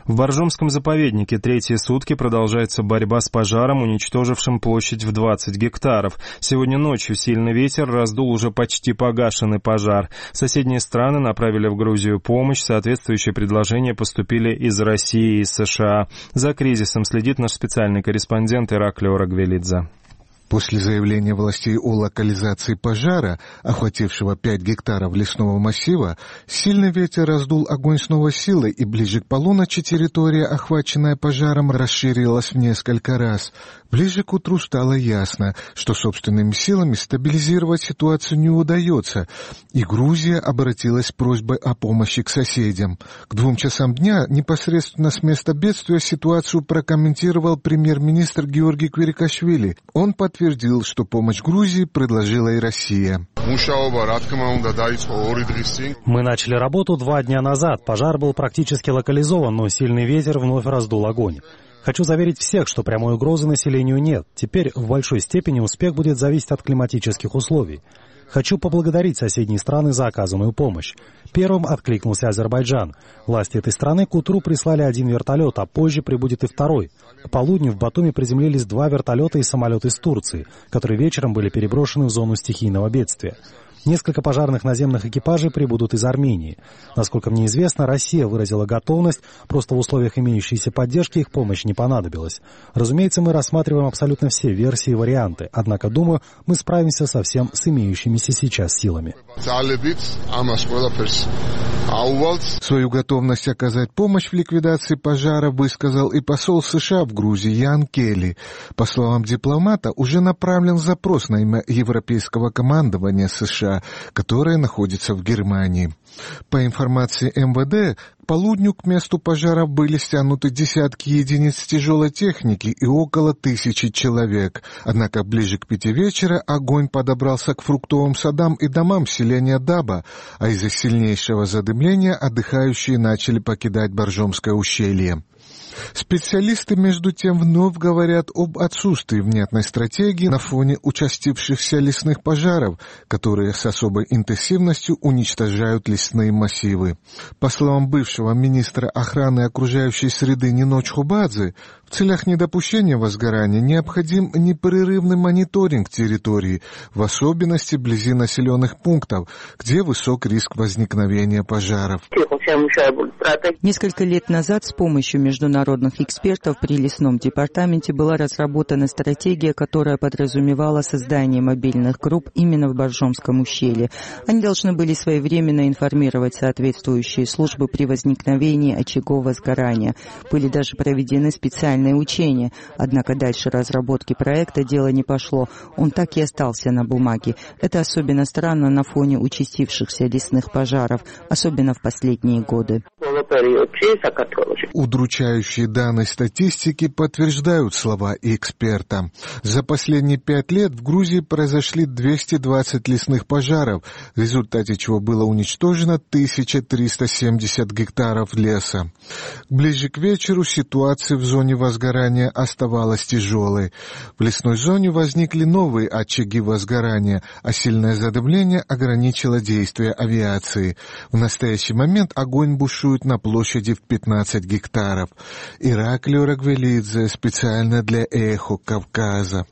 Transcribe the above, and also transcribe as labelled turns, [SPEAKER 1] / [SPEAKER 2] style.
[SPEAKER 1] В Боржомском заповеднике третьи сутки продолжается борьба с пожаром, уничтожившим площадь в 20 гектаров. Сегодня ночью сильный ветер раздул уже почти погашенный пожар. Соседние страны направили в Грузию помощь. Соответствующие предложения поступили из России и из США. За кризисом следит наш специальный корреспондент Ираклий Орагвелидзе.
[SPEAKER 2] После заявления властей о локализации пожара, охватившего 5 гектаров лесного массива, сильный ветер раздул огонь с новой силой, и ближе к полуночи территория, охваченная пожаром, расширилась в несколько раз. Ближе к утру стало ясно, что собственными силами стабилизировать ситуацию не удается, и Грузия обратилась с просьбой о помощи к соседям. К 2 часам дня непосредственно с места бедствия ситуацию прокомментировал премьер-министр Георгий Квирикашвили. Он подтвердил, что помощь Грузии предложила и Россия.
[SPEAKER 3] Мы начали работу 2 дня назад. Пожар был практически локализован, но сильный ветер вновь раздул огонь. Хочу заверить всех, что прямой угрозы населению нет. Теперь в большой степени успех будет зависеть от климатических условий. Хочу поблагодарить соседние страны за оказанную помощь. Первым откликнулся Азербайджан. Власти этой страны к утру прислали 1 вертолет, а позже прибудет и 2. К полудню в Батуми приземлились 2 вертолета и самолет из Турции, которые вечером были переброшены в зону стихийного бедствия. Несколько пожарных наземных экипажей прибудут из Армении. Насколько мне известно, Россия выразила готовность, просто в условиях имеющейся поддержки их помощь не понадобилась. Разумеется, мы рассматриваем абсолютно все версии и варианты, однако, думаю, мы справимся совсем с имеющимися сейчас силами.
[SPEAKER 2] Свою готовность оказать помощь в ликвидации пожара высказал и посол США в Грузии Ян Келли. По словам дипломата, уже направлен запрос на имя Европейского командования США, которое находится в Германии. По информации МВД, к полудню к месту пожара были стянуты десятки единиц тяжелой техники и около 1000 человек. Однако ближе к 5 вечера огонь подобрался к фруктовым садам и домам селения Даба, а из-за сильнейшего задымления отдыхающие начали покидать Боржомское ущелье. Специалисты, между тем, вновь говорят об отсутствии внятной стратегии на фоне участившихся лесных пожаров, которые с особой интенсивностью уничтожают лесные массивы. По словам бывшего министра охраны окружающей среды Нино Чхобадзе, в целях недопущения возгорания необходим непрерывный мониторинг территории, в особенности вблизи населенных пунктов, где высок риск возникновения пожаров.
[SPEAKER 4] Несколько лет назад с помощью международных экспертов при лесном департаменте была разработана стратегия, которая подразумевала создание мобильных групп именно в Боржомском ущелье. Они должны были своевременно информировать соответствующие службы при возникновении очагов возгорания. Были даже проведены специальные учения, однако дальше разработки проекта дело не пошло. Он так и остался на бумаге. Это особенно странно на фоне участившихся лесных пожаров, особенно в последние годы.
[SPEAKER 2] Удручающие данные статистики подтверждают слова эксперта. За последние 5 лет в Грузии произошли 220 лесных пожаров, в результате чего было уничтожено 1370 гектаров леса. Ближе к вечеру ситуация в зоне возгорания оставалась тяжелой. В лесной зоне возникли новые очаги возгорания, а сильное задымление ограничило действие авиации. В настоящий момент огонь бушует на площади в 15 гектаров. Ираклий Орагвелидзе специально для «Эхо Кавказа».